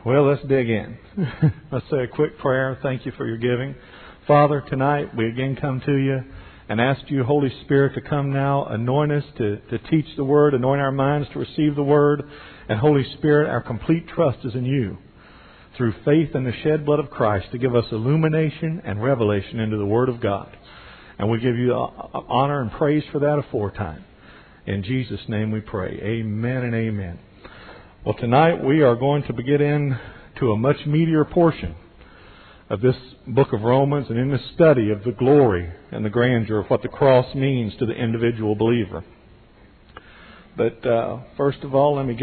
Well, let's dig in. Let's say a quick prayer. Thank you for your giving. Father, tonight we again come to you and ask you, Holy Spirit, to come now, anoint us to teach the Word, anoint our minds to receive the Word. And Holy Spirit, our complete trust is in you, through faith in the shed blood of Christ, to give us illumination and revelation into the Word of God. And we give you honor and praise for that aforetime. In Jesus' name we pray. Amen and amen. Well, tonight we are going to get into a much meatier portion of this book of Romans and in the study of the glory and the grandeur of what the cross means to the individual believer. But first of all, let me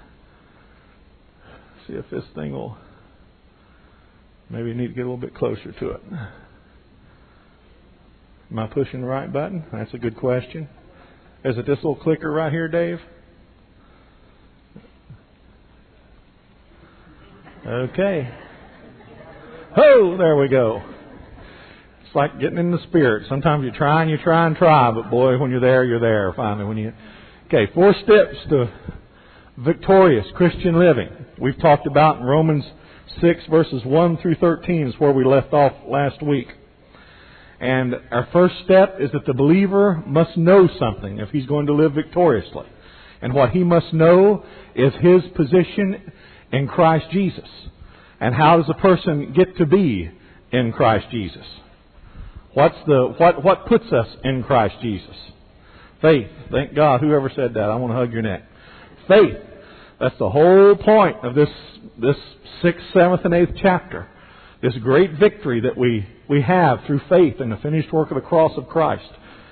see if this thing will, maybe need to get a little bit closer to it. Am I pushing the right button? That's a good question. Is it this little clicker right here, Dave? Okay. Oh, there we go. It's like getting in the spirit. Sometimes you try and try, but boy, when you're there finally. Okay, 4 steps to victorious Christian living. We've talked about in Romans 6 verses 1 through 13 is where we left off last week. And our first step is that the believer must know something if he's going to live victoriously. And what he must know is his position in Christ Jesus. And how does a person get to be in Christ Jesus? What puts us in Christ Jesus? Faith. Thank God, whoever said that, I want to hug your neck. Faith. That's the whole point of this 6th, 7th, and 8th chapter. This great victory that we have through faith in the finished work of the cross of Christ.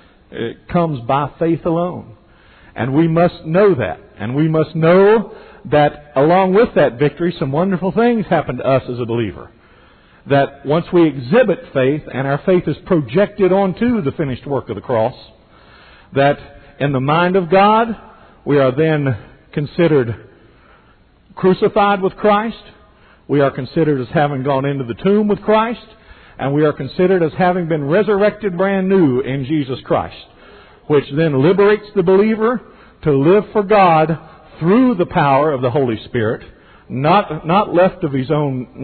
It comes by faith alone. And we must know that. And we must know that along with that victory, some wonderful things happen to us as a believer. That once we exhibit faith, and our faith is projected onto the finished work of the cross, that in the mind of God, we are then considered crucified with Christ. We are considered as having gone into the tomb with Christ. And we are considered as having been resurrected brand new in Jesus Christ. Which then liberates the believer to live for God through the power of the Holy Spirit, not left to his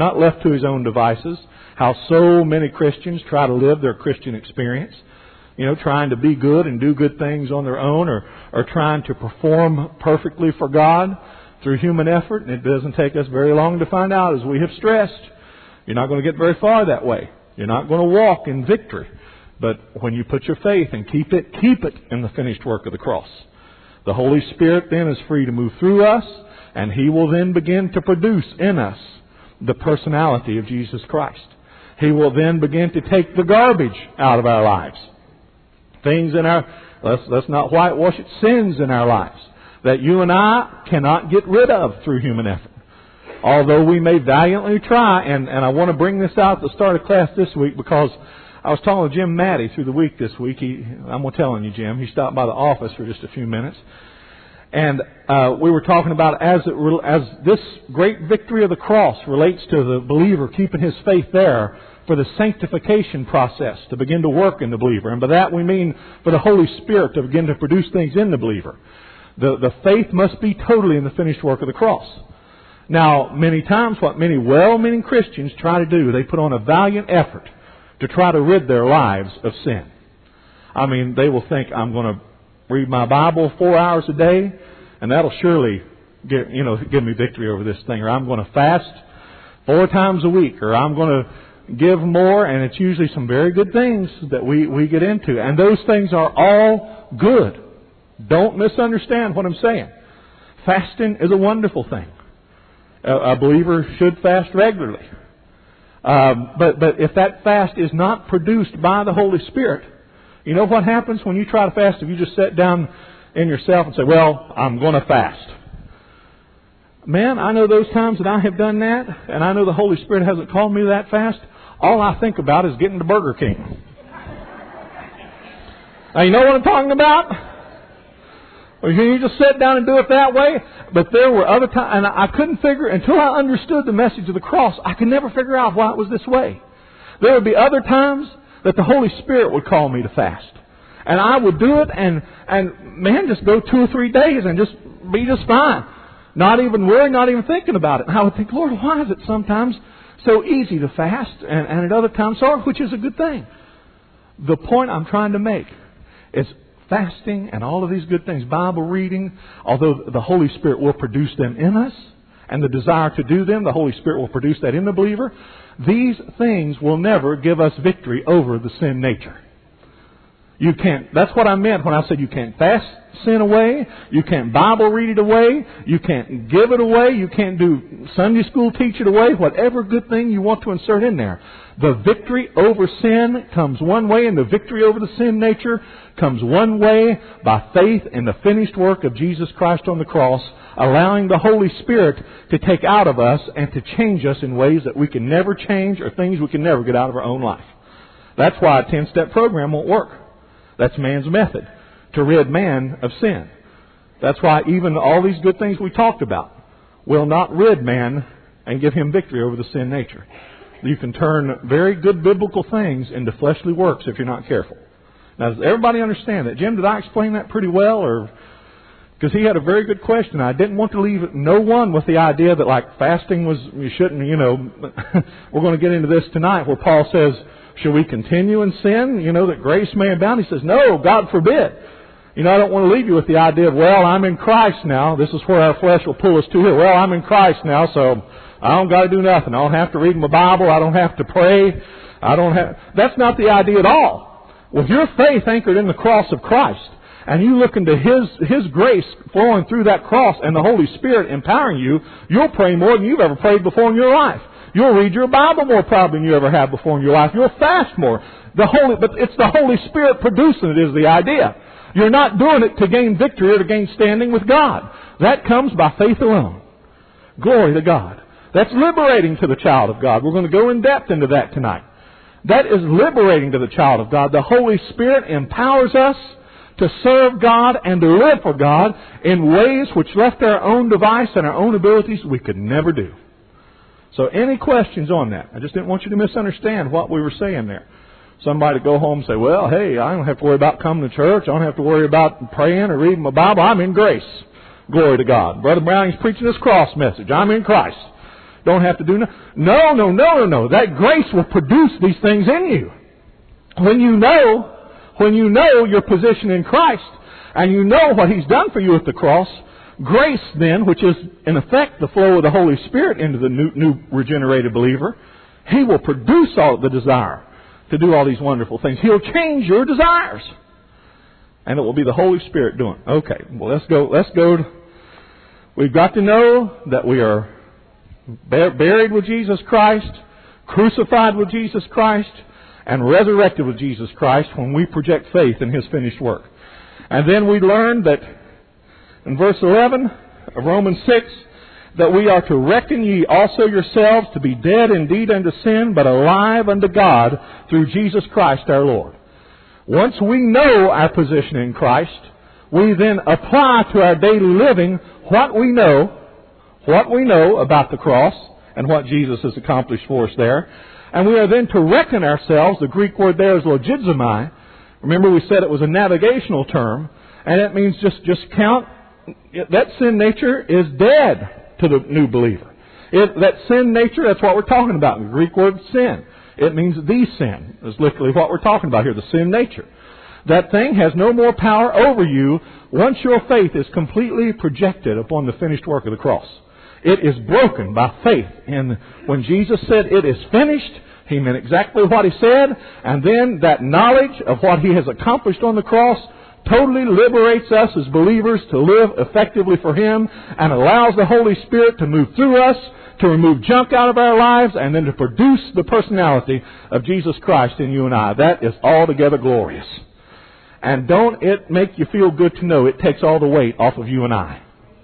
own devices. How so many Christians try to live their Christian experience, trying to be good and do good things on their own, or trying to perform perfectly for God through human effort. And it doesn't take us very long to find out, as we have stressed, you're not going to get very far that way. You're not going to walk in victory. But when you put your faith and keep it in the finished work of the cross, the Holy Spirit then is free to move through us, and He will then begin to produce in us the personality of Jesus Christ. He will then begin to take the garbage out of our lives. Things in our, let's not whitewash it, sins in our lives that you and I cannot get rid of through human effort. Although we may valiantly try, and I want to bring this out at the start of class this week, because I was talking to Jim Matty through the week this week. I'm telling you, Jim, he stopped by the office for just a few minutes. And we were talking about as this great victory of the cross relates to the believer keeping his faith there for the sanctification process to begin to work in the believer. And by that we mean for the Holy Spirit to begin to produce things in the believer. The faith must be totally in the finished work of the cross. Now, many times what many well-meaning Christians try to do, they put on a valiant effort to try to rid their lives of sin. I mean, they will think, I'm going to read my Bible 4 hours a day, and that'll surely give me victory over this thing. Or I'm going to fast 4 times a week. Or I'm going to give more. And it's usually some very good things that we get into. And those things are all good. Don't misunderstand what I'm saying. Fasting is a wonderful thing. A believer should fast regularly. But if that fast is not produced by the Holy Spirit, you know what happens when you try to fast? If you just sit down in yourself and say, well, I'm going to fast. Man, I know those times that I have done that, and I know the Holy Spirit hasn't called me to that fast. All I think about is getting to Burger King. Now, you know what I'm talking about? Or you just sit down and do it that way. But there were other times, and I couldn't figure, until I understood the message of the cross, I could never figure out why it was this way. There would be other times that the Holy Spirit would call me to fast. And I would do it and man, just go 2 or 3 days and just be just fine. Not even worrying, not even thinking about it. And I would think, Lord, why is it sometimes so easy to fast and at other times so hard, which is a good thing. The point I'm trying to make is fasting and all of these good things, Bible reading, although the Holy Spirit will produce them in us and the desire to do them, the Holy Spirit will produce that in the believer. These things will never give us victory over the sin nature. You can't, that's what I meant when I said you can't fast sin away, you can't Bible read it away, you can't give it away, you can't do Sunday school teach it away, whatever good thing you want to insert in there. The victory over sin comes one way, and the victory over the sin nature comes one way, by faith in the finished work of Jesus Christ on the cross, allowing the Holy Spirit to take out of us and to change us in ways that we can never change or things we can never get out of our own life. That's why a 10-step program won't work. That's man's method to rid man of sin. That's why even all these good things we talked about will not rid man and give him victory over the sin nature. You can turn very good biblical things into fleshly works if you're not careful. Now, does everybody understand that? Jim, did I explain that pretty well? Or because he had a very good question. I didn't want to leave no one with the idea that like fasting was, you shouldn't, we're going to get into this tonight where Paul says, should we continue in sin, that grace may abound? He says, no, God forbid. I don't want to leave you with the idea of, well, I'm in Christ now. This is where our flesh will pull us to here. Well, I'm in Christ now, so I don't got to do nothing. I don't have to read my Bible. I don't have to pray. That's not the idea at all. With your faith anchored in the cross of Christ, and you look into His grace flowing through that cross and the Holy Spirit empowering you, you'll pray more than you've ever prayed before in your life. You'll read your Bible more probably than you ever have before in your life. You'll fast more. But it's the Holy Spirit producing it is the idea. You're not doing it to gain victory or to gain standing with God. That comes by faith alone. Glory to God. That's liberating to the child of God. We're going to go in depth into that tonight. That is liberating to the child of God. The Holy Spirit empowers us to serve God and to live for God in ways which left our own device and our own abilities we could never do. So any questions on that? I just didn't want you to misunderstand what we were saying there. Somebody go home and say, well, hey, I don't have to worry about coming to church. I don't have to worry about praying or reading my Bible. I'm in grace. Glory to God. Brother Browning's preaching this cross message. I'm in Christ. Don't have to do no. That grace will produce these things in you. When you know your position in Christ and you know what He's done for you at the cross, grace then, which is in effect the flow of the Holy Spirit into the new regenerated believer, He will produce all the desire to do all these wonderful things. He'll change your desires. And it will be the Holy Spirit doing it. Okay, well let's go. We've got to know that we are buried with Jesus Christ, crucified with Jesus Christ, and resurrected with Jesus Christ when we project faith in His finished work. And then we learned that in verse 11 of Romans 6, that we are to reckon ye also yourselves to be dead indeed unto sin, but alive unto God through Jesus Christ our Lord. Once we know our position in Christ, we then apply to our daily living what we know about the cross and what Jesus has accomplished for us there. And we are then to reckon ourselves, the Greek word there is logizomai. Remember we said it was a navigational term, and it means just count. That sin nature is dead to the new believer. That sin nature, that's what we're talking about. The Greek word sin. It means the sin is literally what we're talking about here, the sin nature. That thing has no more power over you once your faith is completely projected upon the finished work of the cross. It is broken by faith. And when Jesus said it is finished, He meant exactly what He said. And then that knowledge of what He has accomplished on the cross totally liberates us as believers to live effectively for Him and allows the Holy Spirit to move through us, to remove junk out of our lives, and then to produce the personality of Jesus Christ in you and I. That is altogether glorious. And don't it make you feel good to know it takes all the weight off of you and I.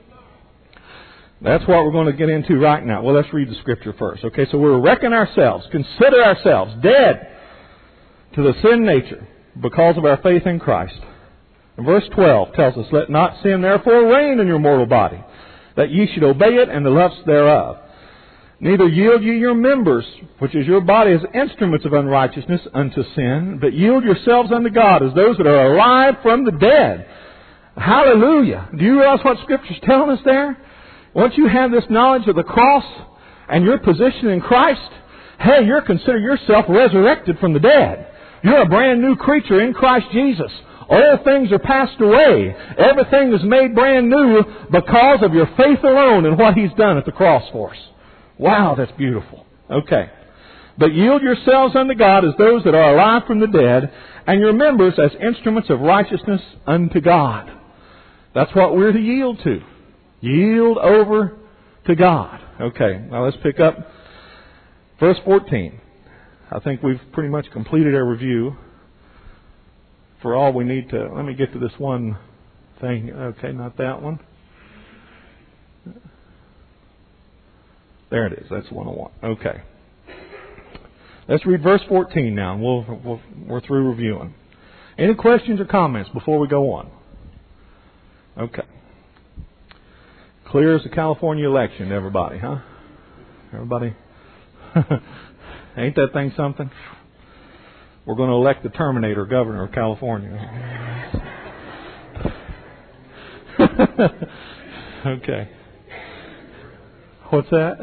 That's what we're going to get into right now. Well, let's read the Scripture first. Okay, so we'll reckon ourselves, consider ourselves dead to the sin nature because of our faith in Christ. And verse 12 tells us, let not sin therefore reign in your mortal body, that ye should obey it and the lusts thereof. Neither yield ye your members, which is your body, as instruments of unrighteousness unto sin, but yield yourselves unto God as those that are alive from the dead. Hallelujah. Do you realize what Scripture's telling us there? Once you have this knowledge of the cross and your position in Christ, hey, you're consider yourself resurrected from the dead. You're a brand new creature in Christ Jesus. All things are passed away. Everything is made brand new because of your faith alone and what He's done at the cross for us. Wow, that's beautiful. Okay. But yield yourselves unto God as those that are alive from the dead, and your members as instruments of righteousness unto God. That's what we're to yield to. Yield over to God. Okay, now let's pick up verse 14. I think we've pretty much completed our review. For all we need to, let me get to this one thing. Okay, not that one. There it is. That's the one I want. Okay. Let's read verse 14 now, and we're through reviewing. Any questions or comments before we go on? Okay. Clear as the California election, everybody, huh? Everybody? Ain't that thing something? We're going to elect the Terminator governor of California. Okay. What's that?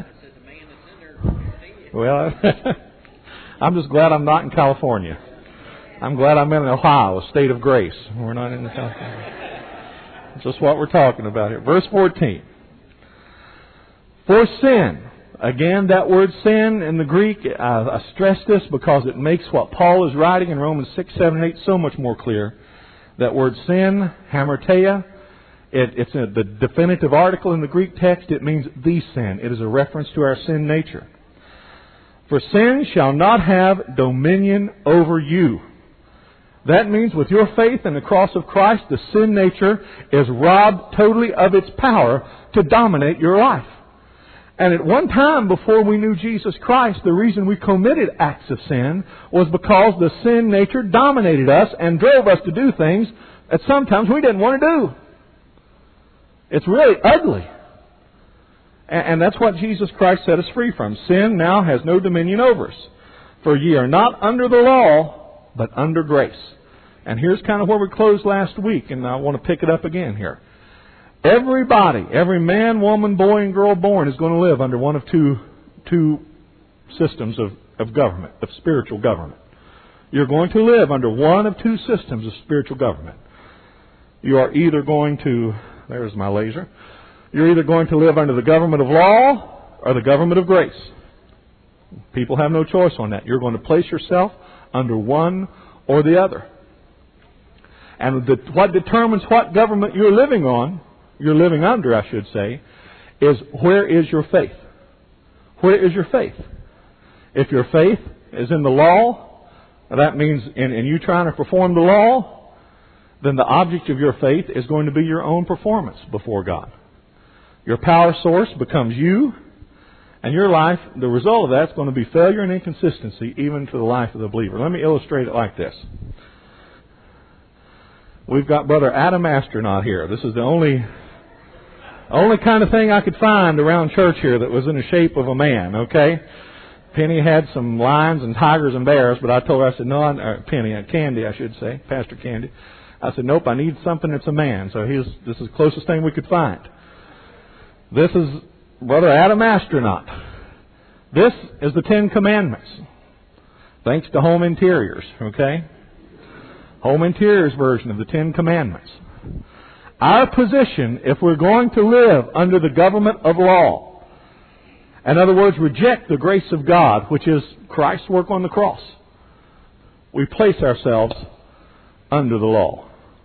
Well, I'm just glad I'm not in California. I'm glad I'm in Ohio, a state of grace. We're not in California. That's just what we're talking about here. Verse 14. For sin. Again, that word sin in the Greek, I stress this because it makes what Paul is writing in Romans 6, 7, 8 so much more clear. That word sin, hamartia, it's the definitive article in the Greek text. It means the sin. It is a reference to our sin nature. For sin shall not have dominion over you. That means with your faith in the cross of Christ, the sin nature is robbed totally of its power to dominate your life. And at one time before we knew Jesus Christ, the reason we committed acts of sin was because the sin nature dominated us and drove us to do things that sometimes we didn't want to do. It's really ugly. And that's what Jesus Christ set us free from. Sin now has no dominion over us. For ye are not under the law, but under grace. And here's kind of where we closed last week, and I want to pick it up again here. Everybody, every man, woman, boy, and girl born is going to live under one of two systems of government, of spiritual government. You're going to live under one of two systems of spiritual government. You are either going to, there's my laser, you're either going to live under the government of law or the government of grace. People have no choice on that. You're going to place yourself under one or the other. And what determines what government you're living under, I should say, is where is your faith? Where is your faith? If your faith is in the law, that means in you trying to perform the law, then the object of your faith is going to be your own performance before God. Your power source becomes you, and your life, the result of that is going to be failure and inconsistency even to the life of the believer. Let me illustrate it like this. We've got Brother Adam Astronaut here. This is the only kind of thing I could find around church here that was in the shape of a man, okay? Penny had some lions and tigers and bears, but I told her, I said, no, Candy, I should say, Pastor Candy. I said, nope, I need something that's a man. So this is the closest thing we could find. This is Brother Adam Astronaut. This is the 10 Commandments. Thanks to Home Interiors, okay? Home Interiors version of the 10 Commandments. Our position, if we're going to live under the government of law, in other words, reject the grace of God, which is Christ's work on the cross, we place ourselves under the law.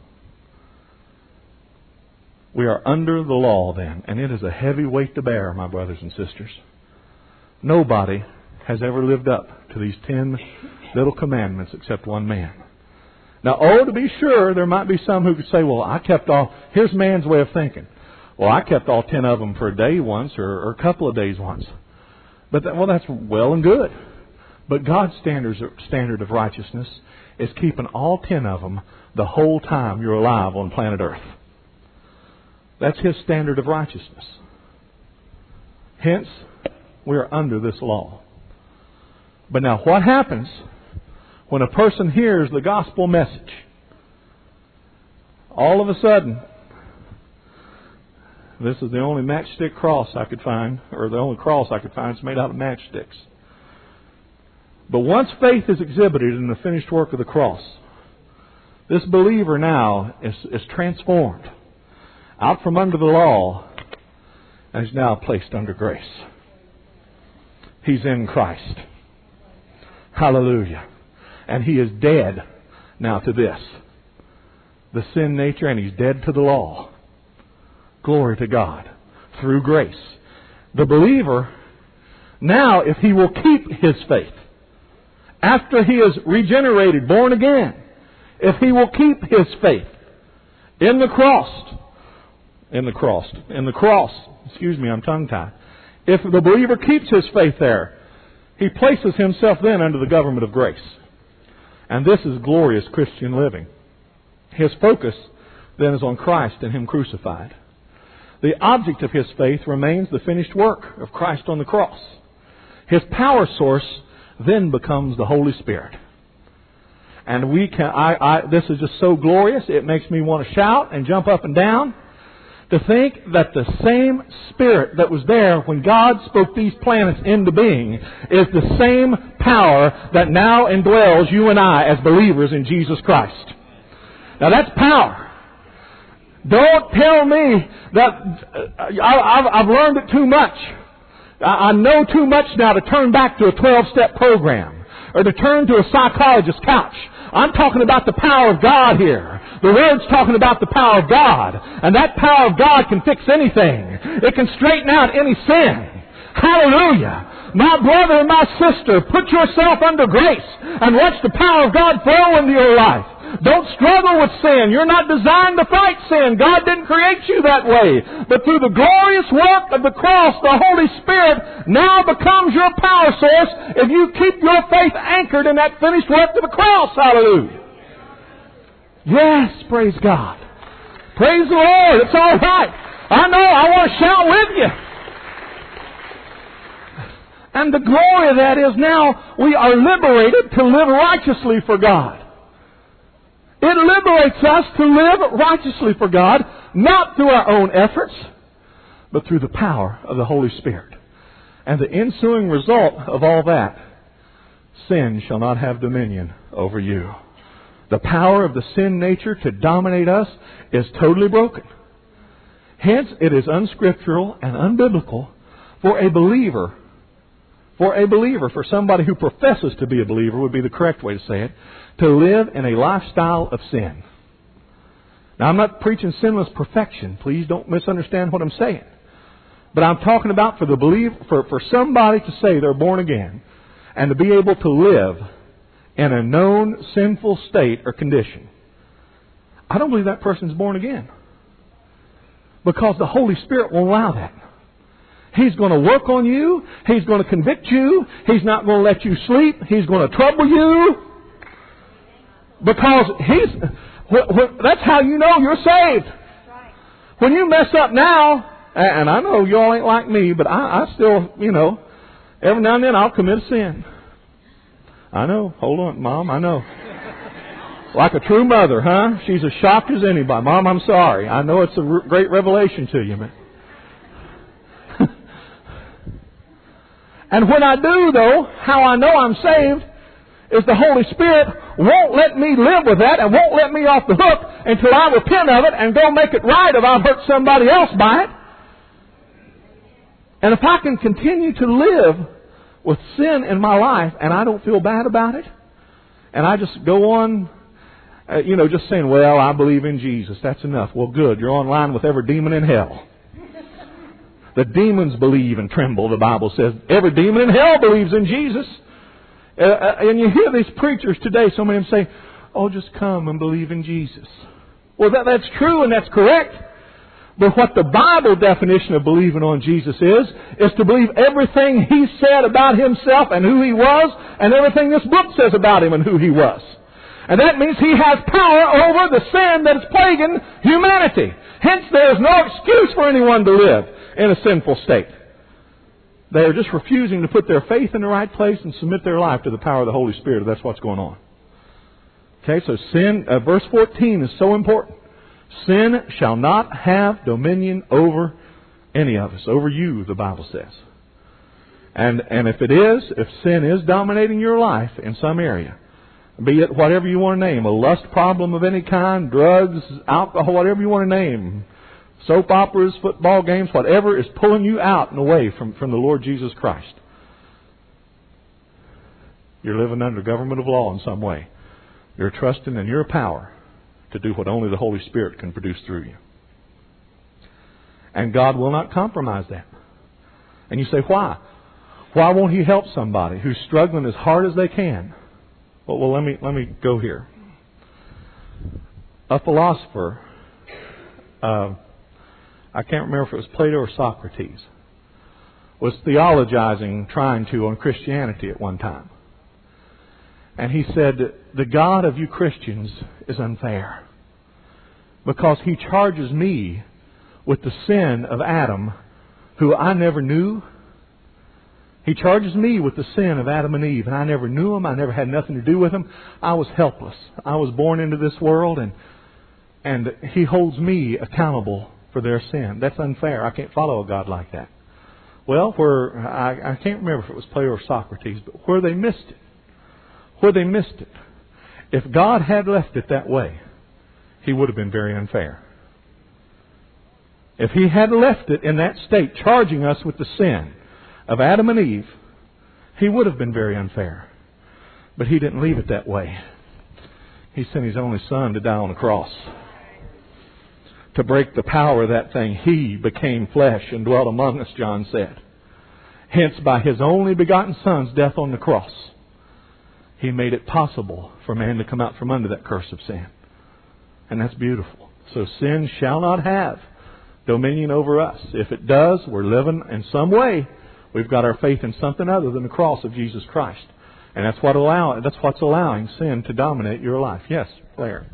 We are under the law then, and it is a heavy weight to bear, my brothers and sisters. Nobody has ever lived up to these 10 little commandments except one man. Now, to be sure, there might be some who could say, well, here's man's way of thinking. Well, I kept all 10 of them for a day once or a couple of days once. But that's well and good. But God's standard of righteousness is keeping all 10 of them the whole time you're alive on planet Earth. That's His standard of righteousness. Hence, we are under this law. But now, what happens when a person hears the gospel message? All of a sudden, This is the only matchstick cross I could find, or the only cross I could find that's made out of matchsticks. But once faith is exhibited in the finished work of the cross, this believer now is transformed out from under the law and is now placed under grace. He's in Christ. Hallelujah. And he is dead now to this, the sin nature, and he's dead to the law. Glory to God. Through grace. The believer, now if he will keep his faith, after he is regenerated, born again, if he will keep his faith in the cross, excuse me, I'm tongue-tied. If the believer keeps his faith there, he places himself then under the government of grace. And this is glorious Christian living. His focus then is on Christ and Him crucified. The object of his faith remains the finished work of Christ on the cross. His power source then becomes the Holy Spirit. And we can, this is just so glorious, it makes me want to shout and jump up and down to think that the same Spirit that was there when God spoke these planets into being is the same power that now indwells you and I as believers in Jesus Christ. Now that's power. Don't tell me that I've learned it too much. I know too much now to turn back to a 12-step program or to turn to a psychologist's couch. I'm talking about the power of God here. The Word's talking about the power of God. And that power of God can fix anything. It can straighten out any sin. Hallelujah. My brother and my sister, put yourself under grace and watch the power of God flow into your life. Don't struggle with sin. You're not designed to fight sin. God didn't create you that way. But through the glorious work of the cross, the Holy Spirit now becomes your power source if you keep your faith anchored in that finished work of the cross. Hallelujah. Yes, praise God. Praise the Lord. It's all right. I know. I want to shout with you. And the glory of that is now we are liberated to live righteously for God. It liberates us to live righteously for God, not through our own efforts, but through the power of the Holy Spirit. And the ensuing result of all that, sin shall not have dominion over you. The power of the sin nature to dominate us is totally broken. Hence, it is unscriptural and unbiblical for a believer, for somebody who professes to be a believer would be the correct way to say it, to live in a lifestyle of sin. Now, I'm not preaching sinless perfection. Please don't misunderstand what I'm saying. But I'm talking about for the believer, for somebody to say they're born again and to be able to live in a known sinful state or condition. I don't believe that person's born again. Because the Holy Spirit won't allow that. He's going to work on you. He's going to convict you. He's not going to let you sleep. He's going to trouble you. Because that's how you know you're saved. When you mess up now, and I know y'all ain't like me, but I still, every now and then I'll commit a sin. I know. Hold on, Mom. I know. Like a true mother, huh? She's as shocked as anybody. Mom, I'm sorry. I know it's a great revelation to you, man. And when I do, though, how I know I'm saved is the Holy Spirit won't let me live with that and won't let me off the hook until I repent of it and go make it right if I've hurt somebody else by it. And if I can continue to live with sin in my life and I don't feel bad about it, and I just go on, just saying, well, I believe in Jesus, that's enough. Well, good. You're on line with every demon in hell. The demons believe and tremble, the Bible says. Every demon in hell believes in Jesus. And you hear these preachers today, so many of them say, oh, just come and believe in Jesus. Well, that's true and that's correct. But what the Bible definition of believing on Jesus is to believe everything He said about Himself and who He was, and everything this book says about Him and who He was. And that means He has power over the sin that is plaguing humanity. Hence, there is no excuse for anyone to live in a sinful state. They are just refusing to put their faith in the right place and submit their life to the power of the Holy Spirit. That's what's going on. Okay, so verse 14 is so important. Sin shall not have dominion over Any of us. Over you, the Bible says. And if sin is dominating your life in some area, be it whatever you want to name, a lust problem of any kind, drugs, alcohol, whatever you want to name, soap operas, football games, whatever is pulling you out and away from the Lord Jesus Christ, you're living under government of law in some way. You're trusting in your power to do what only the Holy Spirit can produce through you. And God will not compromise that. And you say, why? Why won't He help somebody who's struggling as hard as they can? Well, let me go here. A philosopher, I can't remember if it was Plato or Socrates, was theologizing, trying to, on Christianity at one time. And he said, the God of you Christians is unfair because He charges me with the sin of Adam, who I never knew. He charges me with the sin of Adam and Eve, and I never knew them. I never had nothing to do with them. I was helpless. I was born into this world, and He holds me accountable for their sin. That's unfair. I can't follow a God like that. Well, I can't remember if it was Plato or Socrates, but where they missed it, if God had left it that way, He would have been very unfair. If He had left it in that state, charging us with the sin of Adam and Eve, He would have been very unfair. But He didn't leave it that way. He sent His only Son to die on the cross. To break the power of that thing, He became flesh and dwelt among us, John said. Hence, by His only begotten Son's death on the cross, He made it possible for man to come out from under that curse of sin. And that's beautiful. So sin shall not have dominion over us. If it does, we're living in some way. We've got our faith in something other than the cross of Jesus Christ. And that's what's allowing sin to dominate your life. Yes, Claire.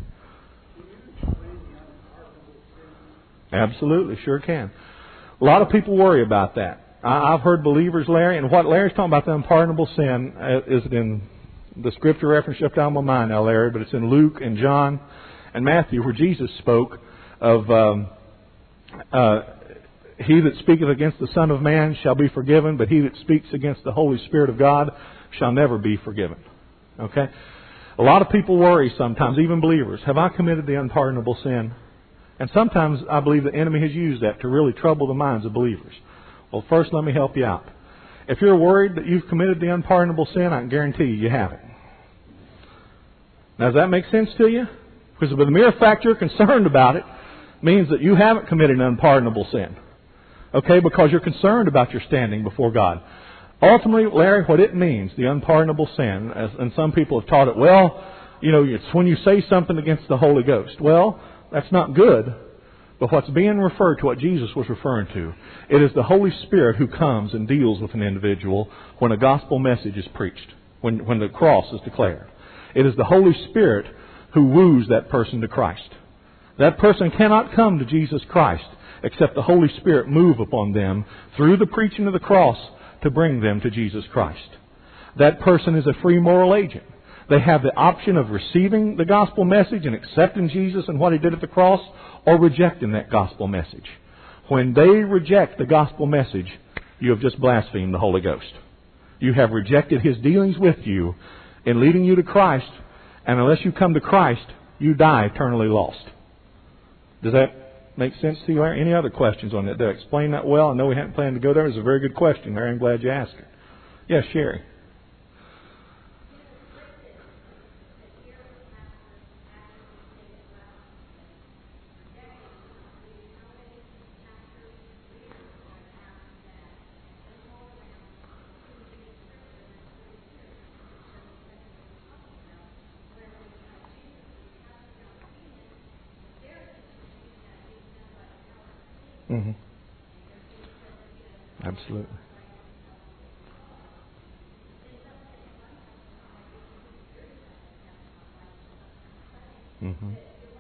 Absolutely, sure can. A lot of people worry about that. I've heard believers, Larry, and what Larry's talking about, the unpardonable sin, is in the scripture reference left on my mind now, Larry, but it's in Luke and John and Matthew, where Jesus spoke of he that speaketh against the Son of Man shall be forgiven, but he that speaks against the Holy Spirit of God shall never be forgiven. Okay? A lot of people worry sometimes, even believers. Have I committed the unpardonable sin? And sometimes I believe the enemy has used that to really trouble the minds of believers. Well, first let me help you out. If you're worried that you've committed the unpardonable sin, I can guarantee you haven't. Now, does that make sense to you? Because the mere fact you're concerned about it means that you haven't committed an unpardonable sin. Okay? Because you're concerned about your standing before God. Ultimately, Larry, what it means, the unpardonable sin, and some people have taught it, well, it's when you say something against the Holy Ghost. Well, that's not good. But what's being referred to, what Jesus was referring to, it is the Holy Spirit who comes and deals with an individual when a gospel message is preached, when the cross is declared. It is the Holy Spirit who woos that person to Christ. That person cannot come to Jesus Christ except the Holy Spirit move upon them through the preaching of the cross to bring them to Jesus Christ. That person is a free moral agent. They have the option of receiving the gospel message and accepting Jesus and what He did at the cross, or rejecting that gospel message. When they reject the gospel message, you have just blasphemed the Holy Ghost. You have rejected His dealings with you in leading you to Christ, and unless you come to Christ, you die eternally lost. Does that make sense to you, Larry? Any other questions on that? Did I explain that well? I know we hadn't planned to go there. It's a very good question, Larry. I'm glad you asked it. Yes, Sherry. Mm-hmm. Absolutely. Mm-hmm.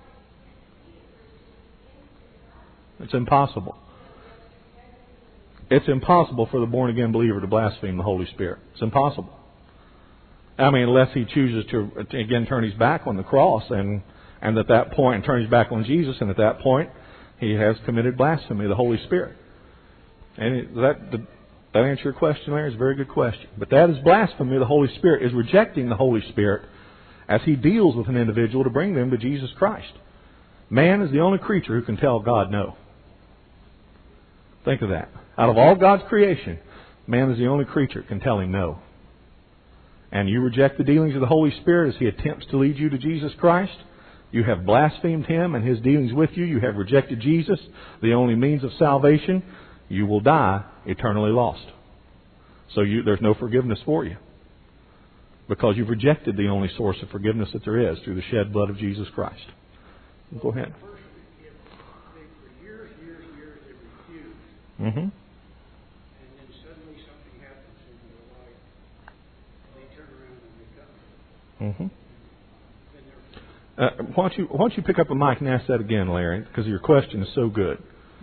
It's impossible. It's impossible for the born-again believer to blaspheme the Holy Spirit. It's impossible. I mean, unless he chooses to again turn his back on the cross and at that point, and turn his back on Jesus, and at that point, he has committed blasphemy of the Holy Spirit. And that answer your question, Larry? Is a very good question. But that is blasphemy of the Holy Spirit, is rejecting the Holy Spirit as He deals with an individual to bring them to Jesus Christ. Man is the only creature who can tell God no. Think of that. Out of all God's creation, man is the only creature who can tell Him no. And you reject the dealings of the Holy Spirit as He attempts to lead you to Jesus Christ. You have blasphemed Him and His dealings with you. You have rejected Jesus, the only means of salvation. You will die eternally lost. So there's no forgiveness for you, because you've rejected the only source of forgiveness that there is through the shed blood of Jesus Christ. Go ahead. For years, they refused. Mm-hmm. And then suddenly something happens in their life. They turn around and they come. Mm-hmm. Why don't you pick up a mic and ask that again, Larry, because your question is so good.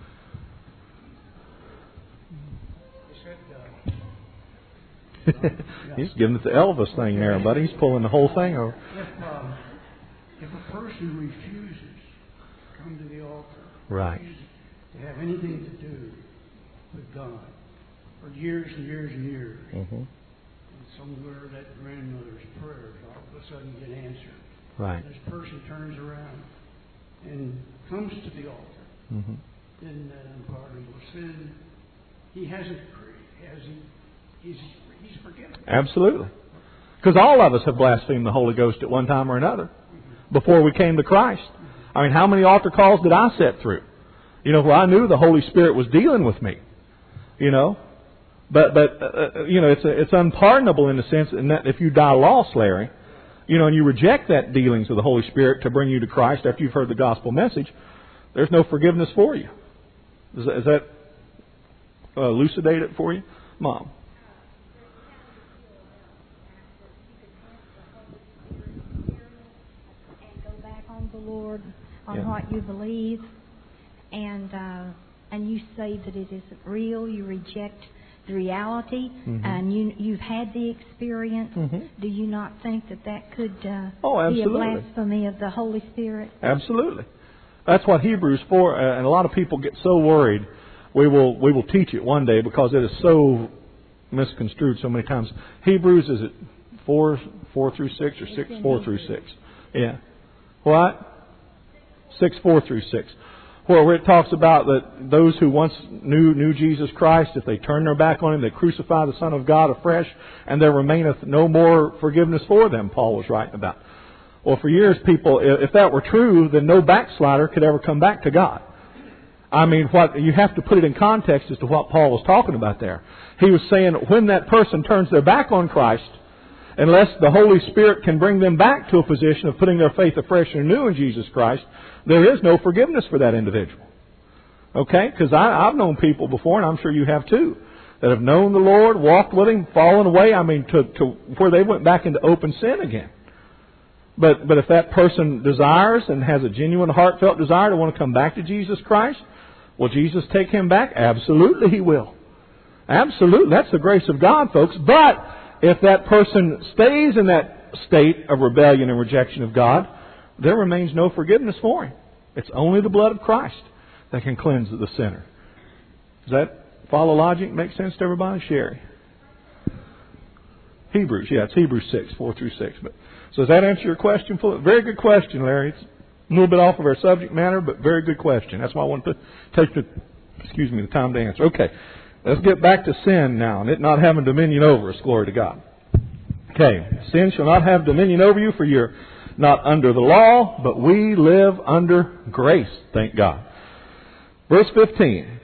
He's giving it the Elvis thing there, buddy. He's pulling the whole thing over. If a person refuses to come to the altar, right, to have anything to do with God for years and years and years, and somewhere that grandmother's prayers all of a sudden get answered. Right. This person turns around and comes to the altar. In that unpardonable sin, he hasn't prayed. He's forgiven. Absolutely. Because all of us have blasphemed the Holy Ghost at one time or another before we came to Christ. I mean, how many altar calls did I sit through? Where I knew the Holy Spirit was dealing with me. But it's unpardonable in the sense that if you die lost, Larry, and you reject that dealings of the Holy Spirit to bring you to Christ after you've heard the gospel message, there's no forgiveness for you. Does that elucidate it for you, Mom? The Lord on what you believe, and you say that it isn't real. You reject the reality, and you've had the experience. Do you not think that could be a blasphemy of the Holy Spirit? Absolutely. That's what Hebrews 4, and a lot of people get so worried. We will teach it one day because it is so misconstrued so many times. Hebrews, is it 4 through 6 or 6 4 through 6? Yeah. What? 6 4 through 6. Where it talks about that those who once knew Jesus Christ, if they turn their back on Him, they crucify the Son of God afresh, and there remaineth no more forgiveness for them, Paul was writing about. Well, for years, people, if that were true, then no backslider could ever come back to God. I mean, you have to put it in context as to what Paul was talking about there. He was saying when that person turns their back on Christ, unless the Holy Spirit can bring them back to a position of putting their faith afresh and anew in Jesus Christ, there is no forgiveness for that individual. Okay? Because I've known people before, and I'm sure you have too, that have known the Lord, walked with Him, fallen away, to where they went back into open sin again. But if that person desires and has a genuine, heartfelt desire to want to come back to Jesus Christ, will Jesus take him back? Absolutely He will. Absolutely. That's the grace of God, folks. But if that person stays in that state of rebellion and rejection of God, there remains no forgiveness for him. It's only the blood of Christ that can cleanse the sinner. Does that follow logic? Make sense to everybody? Sherry? Hebrews, it's Hebrews 6, 4 through 6. So does that answer your question? Very good question, Larry. It's a little bit off of our subject matter, but very good question. That's why I wanted to take the time to answer. Okay. Let's get back to sin now, and it not having dominion over us. Glory to God. Okay. Sin shall not have dominion over you, for you're not under the law, but we live under grace. Thank God. Verse 15.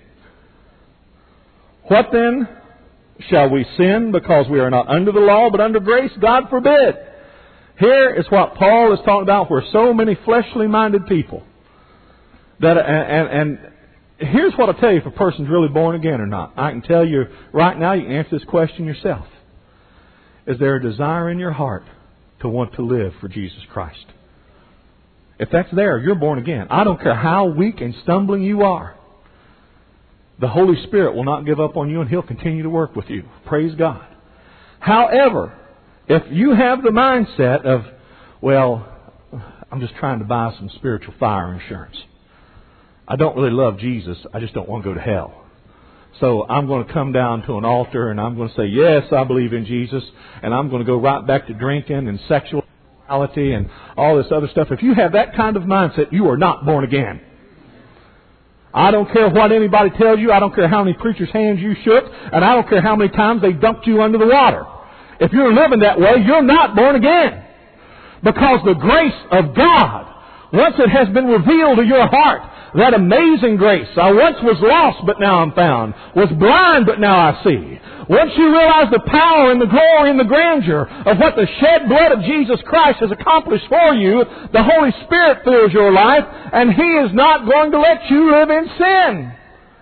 What then? Shall we sin because we are not under the law, but under grace? God forbid. Here is what Paul is talking about, where so many fleshly minded people that and here's what I'll tell you if a person's really born again or not. I can tell you right now, you can answer this question yourself. Is there a desire in your heart to want to live for Jesus Christ? If that's there, you're born again. I don't care how weak and stumbling you are. The Holy Spirit will not give up on you, and He'll continue to work with you. Praise God. However, if you have the mindset of, well, I'm just trying to buy some spiritual fire insurance. I don't really love Jesus. I just don't want to go to hell. So I'm going to come down to an altar and I'm going to say, yes, I believe in Jesus. And I'm going to go right back to drinking and sexuality and all this other stuff. If you have that kind of mindset, you are not born again. I don't care what anybody tells you. I don't care how many preachers' hands you shook. And I don't care how many times they dumped you under the water. If you're living that way, you're not born again. Because the grace of God, once it has been revealed to your heart, that amazing grace, I once was lost but now I'm found, was blind but now I see. Once you realize the power and the glory and the grandeur of what the shed blood of Jesus Christ has accomplished for you, the Holy Spirit fills your life, and He is not going to let you live in sin.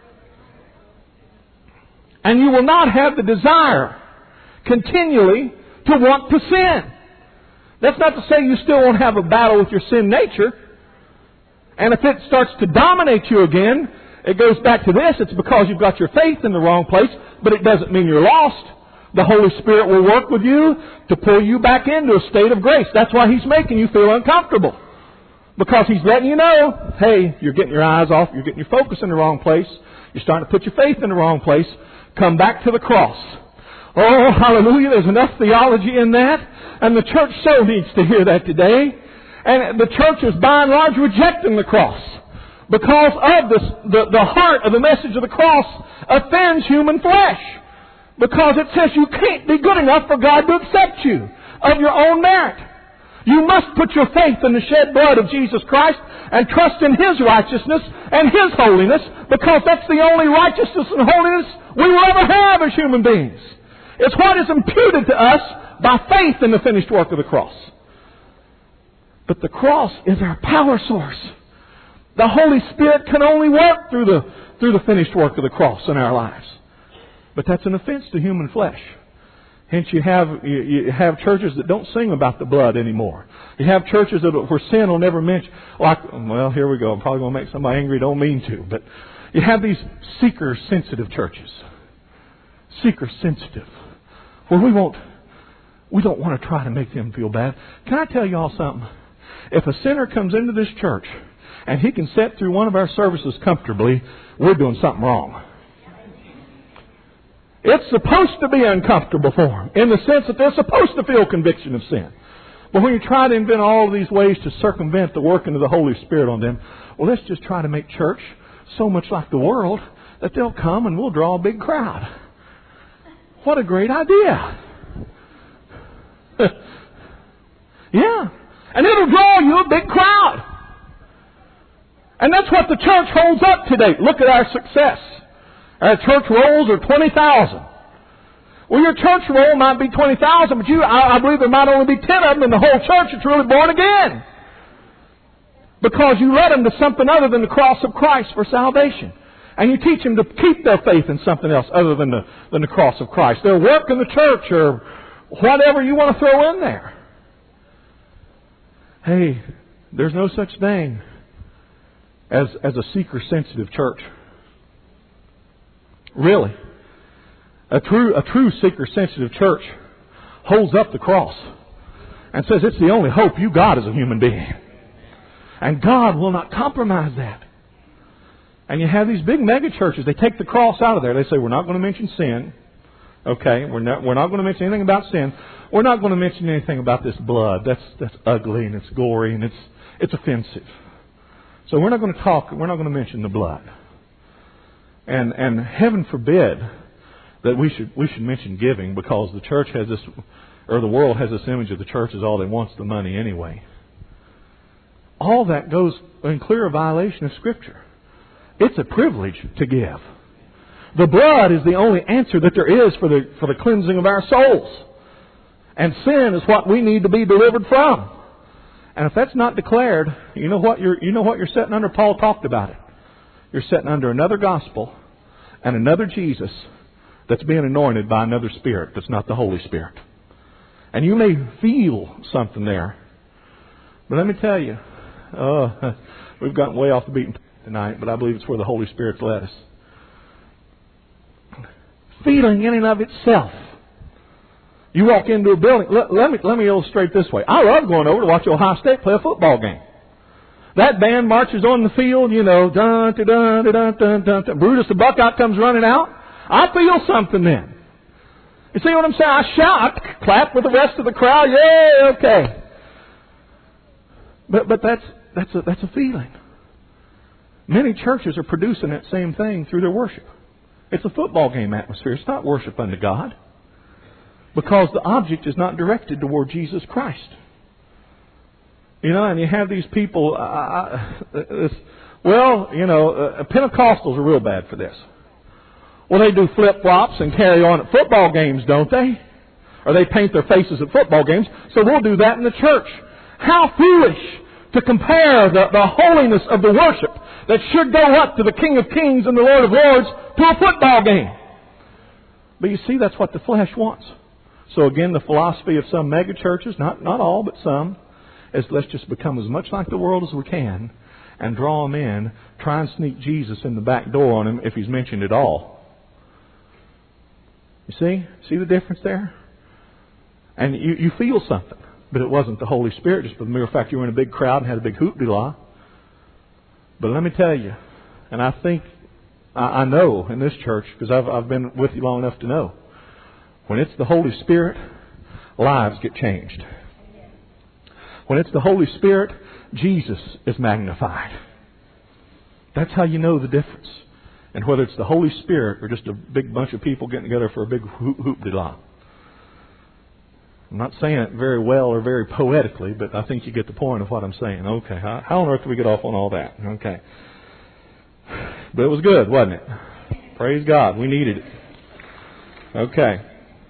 And you will not have the desire continually to want to sin. That's not to say you still won't have a battle with your sin nature. And if it starts to dominate you again, it goes back to this. It's because you've got your faith in the wrong place, but it doesn't mean you're lost. The Holy Spirit will work with you to pull you back into a state of grace. That's why He's making you feel uncomfortable. Because He's letting you know, hey, you're getting your eyes off, you're getting your focus in the wrong place, you're starting to put your faith in the wrong place. Come back to the cross. Oh, hallelujah, there's enough theology in that. And the church so needs to hear that today. And the church is by and large rejecting the cross. Because of this, the heart of the message of the cross offends human flesh. Because it says you can't be good enough for God to accept you of your own merit. You must put your faith in the shed blood of Jesus Christ and trust in His righteousness and His holiness, because that's the only righteousness and holiness we will ever have as human beings. It's what is imputed to us by faith in the finished work of the cross. But the cross is our power source. The Holy Spirit can only work through the finished work of the cross in our lives. But that's an offense to human flesh. Hence you have churches that don't sing about the blood anymore. You have churches where sin will never mention. Well, here we go. I'm probably going to make somebody angry. Don't mean to. But you have these seeker-sensitive churches. Seeker-sensitive. Where we don't want to try to make them feel bad. Can I tell you all something? If a sinner comes into this church and he can sit through one of our services comfortably, we're doing something wrong. It's supposed to be uncomfortable for them, in the sense that they're supposed to feel conviction of sin. But when you try to invent all of these ways to circumvent the working of the Holy Spirit on them, well, let's just try to make church so much like the world that they'll come and we'll draw a big crowd. What a great idea. Yeah. And it'll draw you a big crowd. And that's what the church holds up today. Look at our success. Our church rolls are 20,000. Well, your church roll might be 20,000, but I believe there might only be 10 of them in the whole church that's really born again. Because you led them to something other than the cross of Christ for salvation. And you teach them to keep their faith in something else other than the cross of Christ. Their work in the church or whatever you want to throw in there. Hey, there's no such thing as a seeker-sensitive church. Really. A true seeker-sensitive church holds up the cross and says it's the only hope you got as a human being. And God will not compromise that. And you have these big mega churches, they take the cross out of there. They say, we're not going to mention sin. Okay, we're not going to mention anything about sin. We're not going to mention anything about this blood. That's ugly and it's gory and it's offensive. So we're not going to mention the blood. And heaven forbid that we should mention giving, because the church has this, or the world has this image of the church as all they want's the money anyway. All that goes in clear violation of Scripture. It's a privilege to give. The blood is the only answer that there is for the cleansing of our souls. And sin is what we need to be delivered from. And if that's not declared, you know what you're sitting under? Paul talked about it. You're sitting under another gospel and another Jesus that's being anointed by another Spirit that's not the Holy Spirit. And you may feel something there. But let me tell you, we've gotten way off the beaten path tonight, but I believe it's where the Holy Spirit's led us. Feeling in and of itself. You walk into a building. Let me illustrate this way. I love going over to watch Ohio State play a football game. That band marches on the field, dun, dun, dun, dun, dun, dun, dun. Brutus the Buckeye comes running out. I feel something then. You see what I'm saying? I shout, I clap with the rest of the crowd. Yeah, okay. But that's a feeling. Many churches are producing that same thing through their worship. It's a football game atmosphere. It's not worship unto God. Because the object is not directed toward Jesus Christ. You know, and you have these people, Pentecostals are real bad for this. Well, they do flip-flops and carry on at football games, don't they? Or they paint their faces at football games, so we'll do that in the church. How foolish to compare the holiness of the worship that should go up to the King of Kings and the Lord of Lords to a football game. But you see, that's what the flesh wants. So again, the philosophy of some mega churches, not all, but some, is let's just become as much like the world as we can and draw them in, try and sneak Jesus in the back door on him if he's mentioned at all. You see the difference there? And you feel something, but it wasn't the Holy Spirit, just for the mere fact you were in a big crowd and had a big hoop-de-la. But let me tell you, and I think, I know in this church, because I've been with you long enough to know, when it's the Holy Spirit, lives get changed. When it's the Holy Spirit, Jesus is magnified. That's how you know the difference. And whether it's the Holy Spirit or just a big bunch of people getting together for a big hoop-de-la. I'm not saying it very well or very poetically, but I think you get the point of what I'm saying. Okay, how on earth do we get off on all that? Okay. But it was good, wasn't it? Praise God, we needed it. Okay.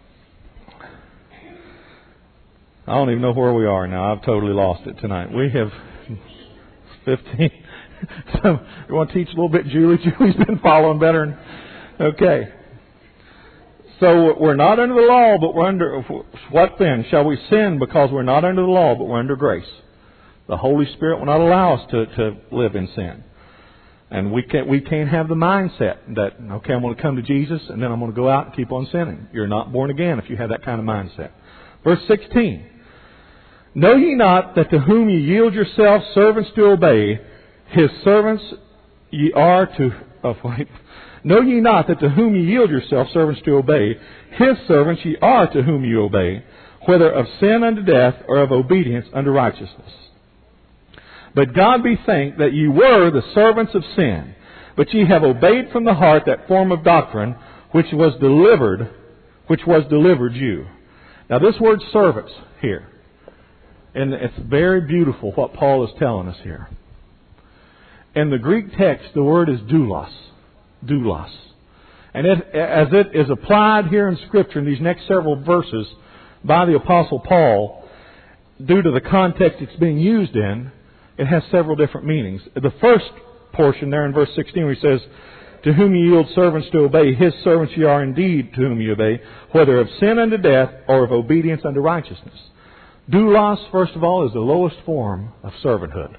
I don't even know where we are now. I've totally lost it tonight. We have 15... So, you want to teach a little bit, Julie? Julie's been following better. Okay. So, we're not under the law, but we're under... What then? Shall we sin because we're not under the law, but we're under grace? The Holy Spirit will not allow us to live in sin. And we can't have the mindset that, okay, I'm going to come to Jesus, and then I'm going to go out and keep on sinning. You're not born again if you have that kind of mindset. Verse 16. Know ye not that to whom ye yield yourselves servants to obey, His servants ye are to... Know ye not that to whom ye yield yourselves servants to obey, His servants ye are to whom ye obey, whether of sin unto death or of obedience unto righteousness. But God be thanked that ye were the servants of sin, but ye have obeyed from the heart that form of doctrine which was delivered you. Now this word servants here, and it's very beautiful what Paul is telling us here. In the Greek text, the word is doulos. Doulos. And as it is applied here in Scripture in these next several verses by the Apostle Paul, due to the context it's being used in, it has several different meanings. The first portion there in verse 16 where he says, to whom ye yield servants to obey, His servants ye are indeed to whom ye obey, whether of sin unto death or of obedience unto righteousness. Doulos, first of all, is the lowest form of servanthood.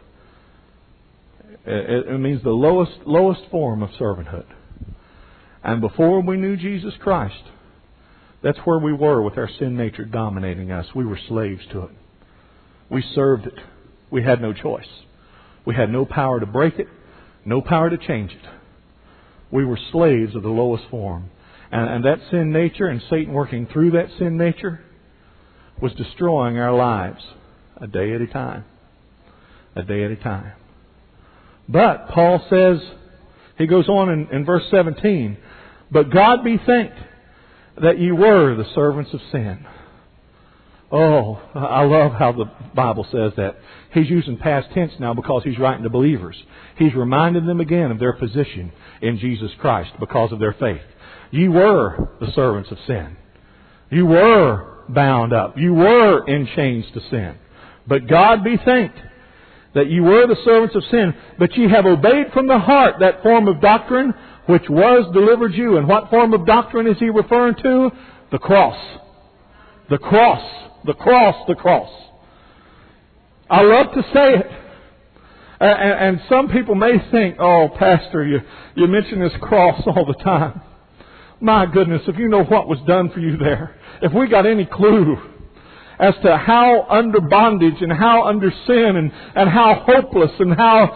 It means the lowest form of servanthood. And before we knew Jesus Christ, that's where we were with our sin nature dominating us. We were slaves to it. We served it. We had no choice. We had no power to break it, no power to change it. We were slaves of the lowest form. And that sin nature and Satan working through that sin nature was destroying our lives a day at a time. A day at a time. But Paul says, he goes on in verse 17, but God be thanked that ye were the servants of sin. Oh, I love how the Bible says that. He's using past tense now because he's writing to believers. He's reminding them again of their position in Jesus Christ because of their faith. Ye were the servants of sin. You were bound up. You were in chains to sin. But God be thanked that ye were the servants of sin, but ye have obeyed from the heart that form of doctrine which was delivered you. And what form of doctrine is he referring to? The cross. The cross. The cross. The cross. I love to say it. And some people may think, oh, Pastor, you mention this cross all the time. My goodness, if you know what was done for you there, if we got any clue as to how under bondage and how under sin and how hopeless and how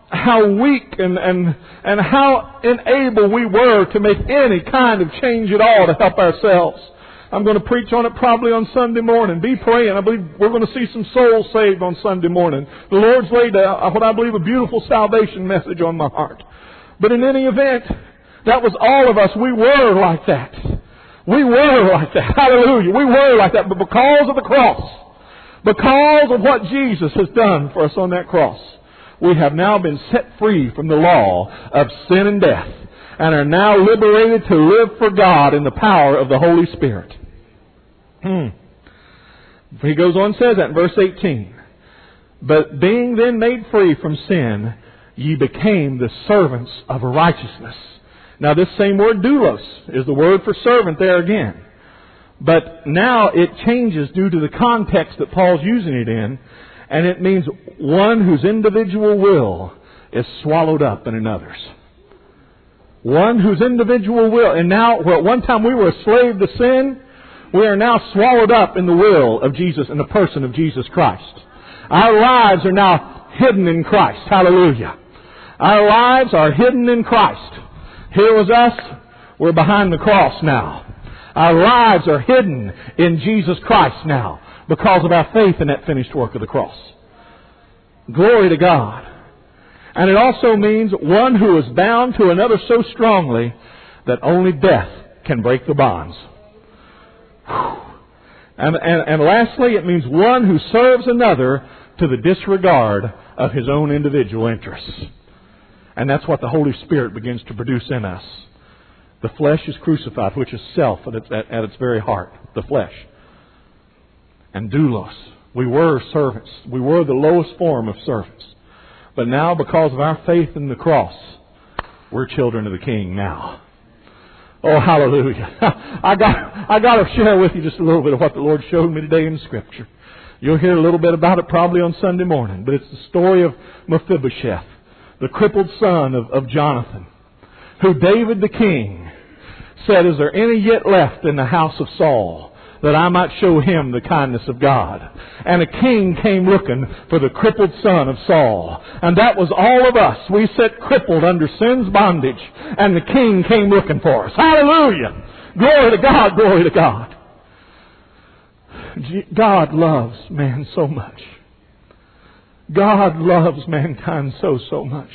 how weak and how unable we were to make any kind of change at all to help ourselves. I'm going to preach on it probably on Sunday morning. Be praying. I believe we're going to see some souls saved on Sunday morning. The Lord's laid what I believe a beautiful salvation message on my heart. But in any event, that was all of us. We were like that. We were like that. Hallelujah. We were like that. But because of the cross, because of what Jesus has done for us on that cross, we have now been set free from the law of sin and death, and are now liberated to live for God in the power of the Holy Spirit. He goes on and says that in verse 18. But being then made free from sin, ye became the servants of righteousness. Now this same word, doulos, is the word for servant there again. But now it changes due to the context that Paul's using it in, and it means one whose individual will is swallowed up in another's. One whose individual will. And now, where at one time we were a slave to sin, we are now swallowed up in the will of Jesus and the person of Jesus Christ. Our lives are now hidden in Christ. Hallelujah. Our lives are hidden in Christ. Here was us. We're behind the cross now. Our lives are hidden in Jesus Christ now because of our faith in that finished work of the cross. Glory to God. And it also means one who is bound to another so strongly that only death can break the bonds. And lastly, it means one who serves another to the disregard of his own individual interests. And that's what the Holy Spirit begins to produce in us. The flesh is crucified, which is self at its very heart, the flesh. And doulos, we were servants. We were the lowest form of servants. But now, because of our faith in the cross, we're children of the King now. Oh, hallelujah. I got to share with you just a little bit of what the Lord showed me today in Scripture. You'll hear a little bit about it probably on Sunday morning, but it's the story of Mephibosheth, the crippled son of Jonathan, who David the king said, is there any yet left in the house of Saul, that I might show him the kindness of God? And a king came looking for the crippled son of Saul. And that was all of us. We sat crippled under sin's bondage, and the king came looking for us. Hallelujah! Glory to God, glory to God. God loves man so much. God loves mankind so much.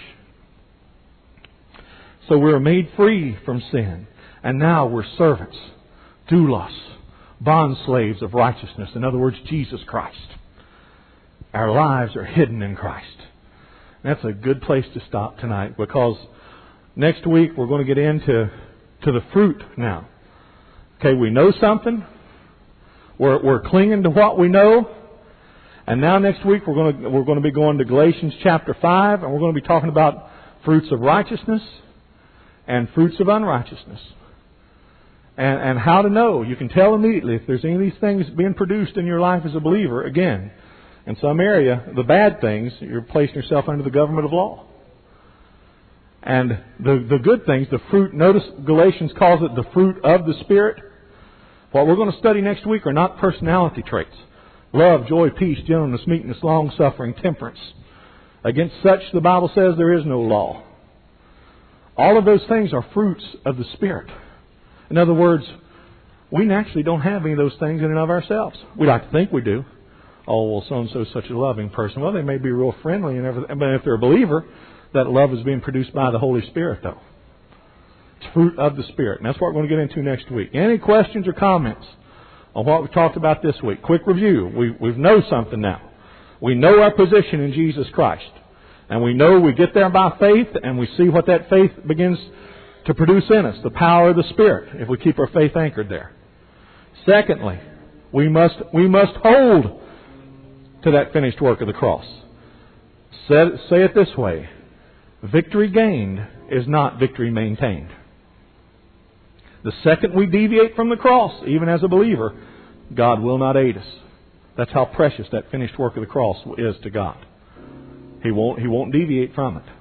So we're made free from sin. And now we're servants, doulos, bond slaves of righteousness. In other words, Jesus Christ. Our lives are hidden in Christ. That's a good place to stop tonight, because next week we're going to get into the fruit now. Okay, we know something. We're clinging to what we know. And now next week we're going to be going to Galatians chapter 5, and we're going to be talking about fruits of righteousness and fruits of unrighteousness. And how to know. You can tell immediately if there's any of these things being produced in your life as a believer. Again, in some area, the bad things, you're placing yourself under the government of law. And the good things, the fruit, notice Galatians calls it the fruit of the Spirit. What we're going to study next week are not personality traits. Love, joy, peace, gentleness, meekness, long-suffering, temperance. Against such, the Bible says, there is no law. All of those things are fruits of the Spirit. In other words, we naturally don't have any of those things in and of ourselves. We like to think we do. Oh, well, so-and-so is such a loving person. Well, they may be real friendly and everything, but if they're a believer, that love is being produced by the Holy Spirit, though. It's fruit of the Spirit. And that's what we're going to get into next week. Any questions or comments on what we talked about this week? Quick review. We know something now. We know our position in Jesus Christ. And we know we get there by faith, and we see what that faith begins to produce in us, the power of the Spirit, if we keep our faith anchored there. Secondly, we must hold to that finished work of the cross. Say it this way: victory gained is not victory maintained. The second we deviate from the cross, even as a believer, God will not aid us. That's how precious that finished work of the cross is to God. He won't deviate from it.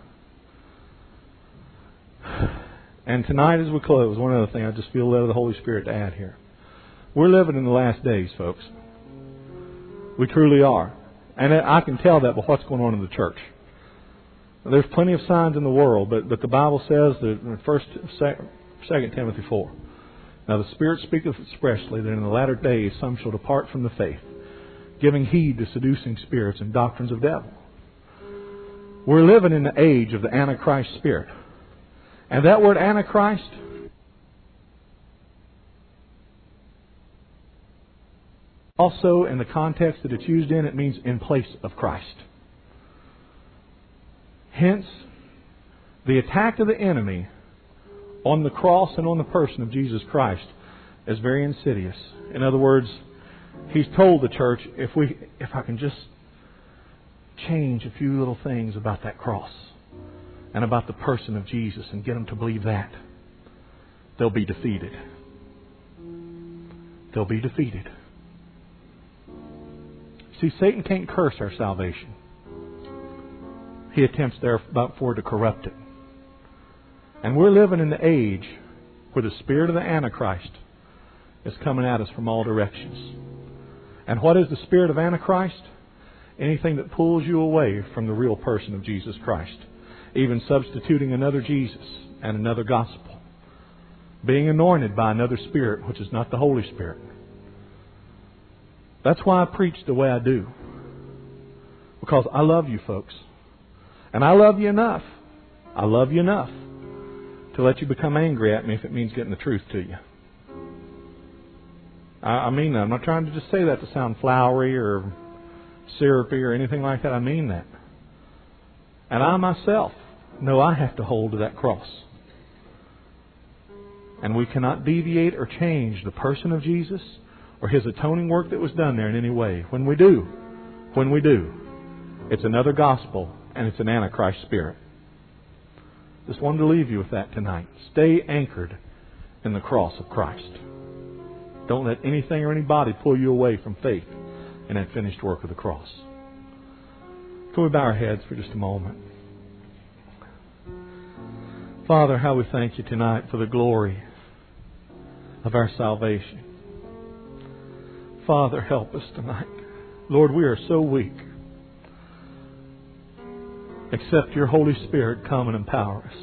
And tonight as we close, one other thing I just feel led of the Holy Spirit to add here. We're living in the last days, folks. We truly are. And I can tell that by what's going on in the church. There's plenty of signs in the world, but the Bible says that in 2 Timothy 4, now the Spirit speaketh expressly that in the latter days some shall depart from the faith, giving heed to seducing spirits and doctrines of devil. We're living in the age of the Antichrist spirit. And that word Antichrist, also in the context that it's used in, it means in place of Christ. Hence, the attack of the enemy on the cross and on the person of Jesus Christ is very insidious. In other words, he's told the church, if I can just change a few little things about that cross and about the person of Jesus and get them to believe that, they'll be defeated. They'll be defeated. See, Satan can't curse our salvation. He attempts therefore to corrupt it. And we're living in the age where the spirit of the Antichrist is coming at us from all directions. And what is the spirit of Antichrist? Anything that pulls you away from the real person of Jesus Christ. Even substituting another Jesus and another gospel. Being anointed by another spirit, which is not the Holy Spirit. That's why I preach the way I do. Because I love you folks. And I love you enough. I love you enough to let you become angry at me if it means getting the truth to you. I mean that. I'm not trying to just say that to sound flowery or syrupy or anything like that. I mean that. And I myself know I have to hold to that cross. And we cannot deviate or change the person of Jesus or His atoning work that was done there in any way. When we do, it's another gospel and it's an Antichrist spirit. Just wanted to leave you with that tonight. Stay anchored in the cross of Christ. Don't let anything or anybody pull you away from faith in that finished work of the cross. Can we bow our heads for just a moment? Father, how we thank you tonight for the glory of our salvation. Father, help us tonight. Lord, we are so weak. Except your Holy Spirit come and empower us.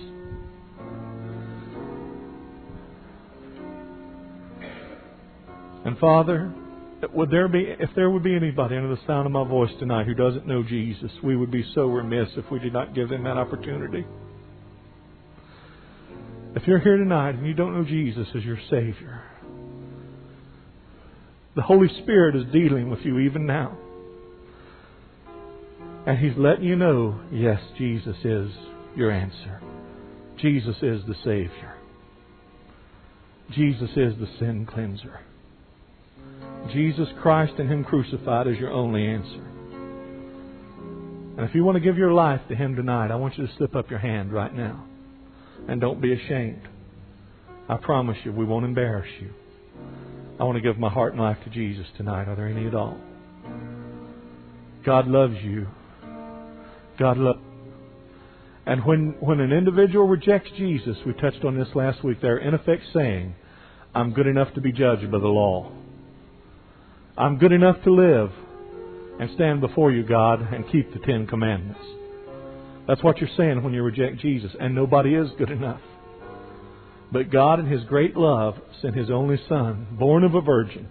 And Father, if there would be anybody under the sound of my voice tonight who doesn't know Jesus, we would be so remiss if we did not give them that opportunity. If you're here tonight and you don't know Jesus as your Savior, the Holy Spirit is dealing with you even now. And He's letting you know, yes, Jesus is your answer. Jesus is the Savior. Jesus is the sin cleanser. Jesus Christ and Him crucified is your only answer. And if you want to give your life to Him tonight, I want you to slip up your hand right now. And don't be ashamed. I promise you, we won't embarrass you. I want to give my heart and life to Jesus tonight. Are there any at all? God loves you. God loves you. And when an individual rejects Jesus, we touched on this last week, they're in effect saying, I'm good enough to be judged by the law. I'm good enough to live and stand before you, God, and keep the 10 Commandments. That's what you're saying when you reject Jesus. And nobody is good enough. But God in His great love sent His only Son, born of a virgin,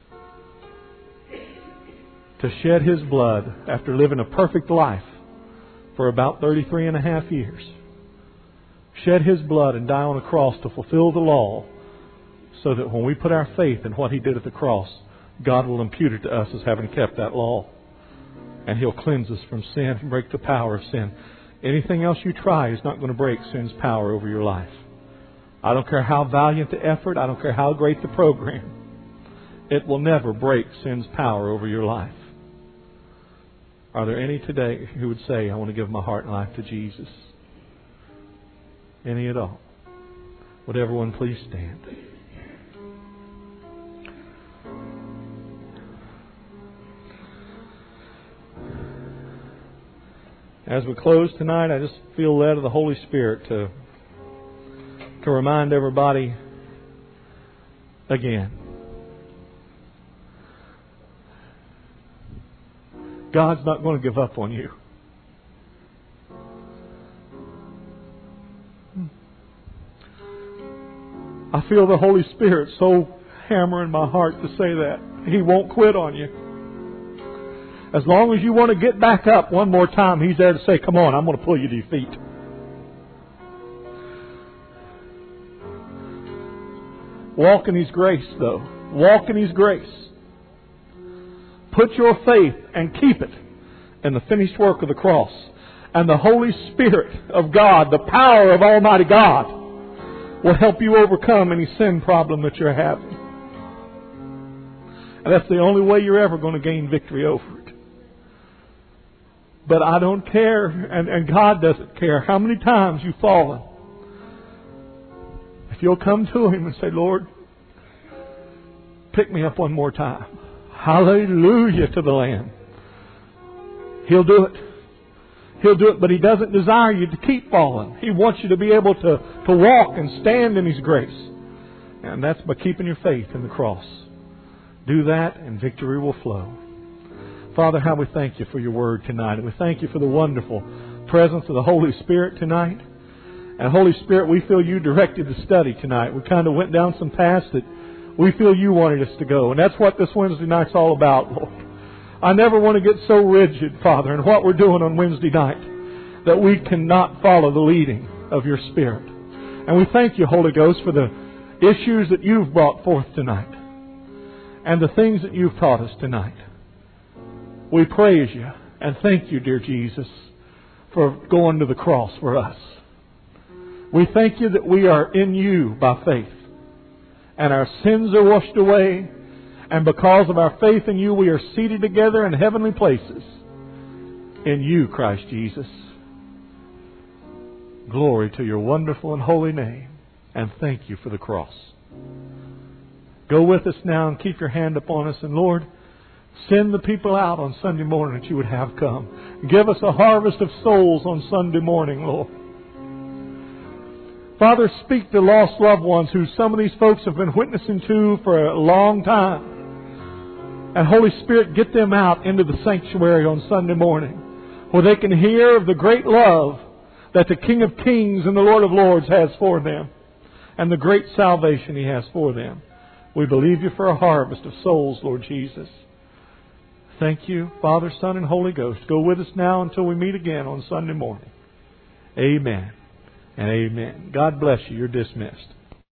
to shed His blood after living a perfect life for about 33 and a half years. Shed His blood and die on a cross to fulfill the law, so that when we put our faith in what He did at the cross, God will impute it to us as having kept that law. And He'll cleanse us from sin and break the power of sin. Anything else you try is not going to break sin's power over your life. I don't care how valiant the effort. I don't care how great the program. It will never break sin's power over your life. Are there any today who would say, I want to give my heart and life to Jesus? Any at all? Would everyone please stand? As we close tonight, I just feel led of the Holy Spirit to remind everybody again. God's not going to give up on you. I feel the Holy Spirit so hammering my heart to say that. He won't quit on you. As long as you want to get back up one more time, He's there to say, come on, I'm going to pull you to your feet. Walk in His grace, though. Walk in His grace. Put your faith and keep it in the finished work of the cross. And the Holy Spirit of God, the power of Almighty God, will help you overcome any sin problem that you're having. And that's the only way you're ever going to gain victory over it. But I don't care, and God doesn't care how many times you've fallen. If you'll come to Him and say, Lord, pick me up one more time. Hallelujah to the Lamb. He'll do it. He'll do it, but He doesn't desire you to keep falling. He wants you to be able to walk and stand in His grace. And that's by keeping your faith in the cross. Do that and victory will flow. Father, how we thank You for Your Word tonight. And we thank You for the wonderful presence of the Holy Spirit tonight. And Holy Spirit, we feel You directed the study tonight. We kind of went down some paths that we feel You wanted us to go. And that's what this Wednesday night's all about, Lord. I never want to get so rigid, Father, in what we're doing on Wednesday night that we cannot follow the leading of Your Spirit. And we thank You, Holy Ghost, for the issues that You've brought forth tonight and the things that You've taught us tonight. We praise You and thank You, dear Jesus, for going to the cross for us. We thank You that we are in You by faith and our sins are washed away. And because of our faith in You, we are seated together in heavenly places in You, Christ Jesus. Glory to Your wonderful and holy name. And thank You for the cross. Go with us now and keep Your hand upon us. And Lord, send the people out on Sunday morning that You would have come. Give us a harvest of souls on Sunday morning, Lord. Father, speak to lost loved ones who some of these folks have been witnessing to for a long time. And Holy Spirit, get them out into the sanctuary on Sunday morning where they can hear of the great love that the King of Kings and the Lord of Lords has for them and the great salvation He has for them. We believe You for a harvest of souls, Lord Jesus. Thank You, Father, Son, and Holy Ghost. Go with us now until we meet again on Sunday morning. Amen and amen. God bless you. You're dismissed.